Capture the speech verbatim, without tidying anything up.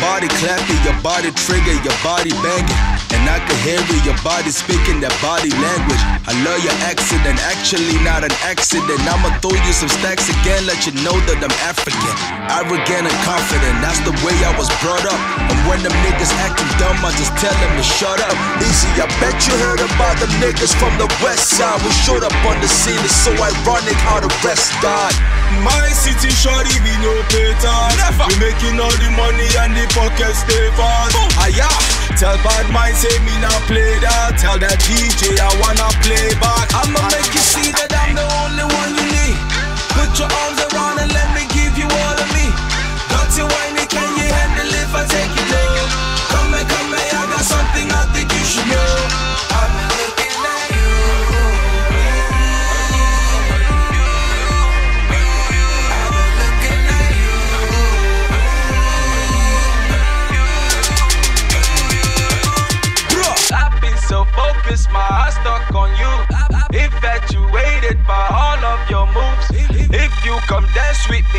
body clapping, your body trigger, your body banging. And I can hear it, your body speaking that body language. I love your accent, actually not an accident. I'ma throw you some stacks again, let you know that I'm African. Arrogant and confident, that's the way I was brought up. And when them niggas acting dumb, I just tell them to shut up. Easy, I bet you heard about them niggas from the west side. We showed up on the scene, it's so ironic how the rest died. My city shorty, we no pay tax. Never. We making all the money and the pockets stay fast. Ah, yeah. Tell bad mind say me now play that. Tell that D J I wanna play back. I'ma make you see that I'm the only one you need. Put your arms around and let me give you all of me. Dirty whiny, can you handle if I take you low? Come here, come here, I got something I think you should know. I've been looking at you. So focused, my heart stuck on you. Infatuated by all of your moves. If you come dance with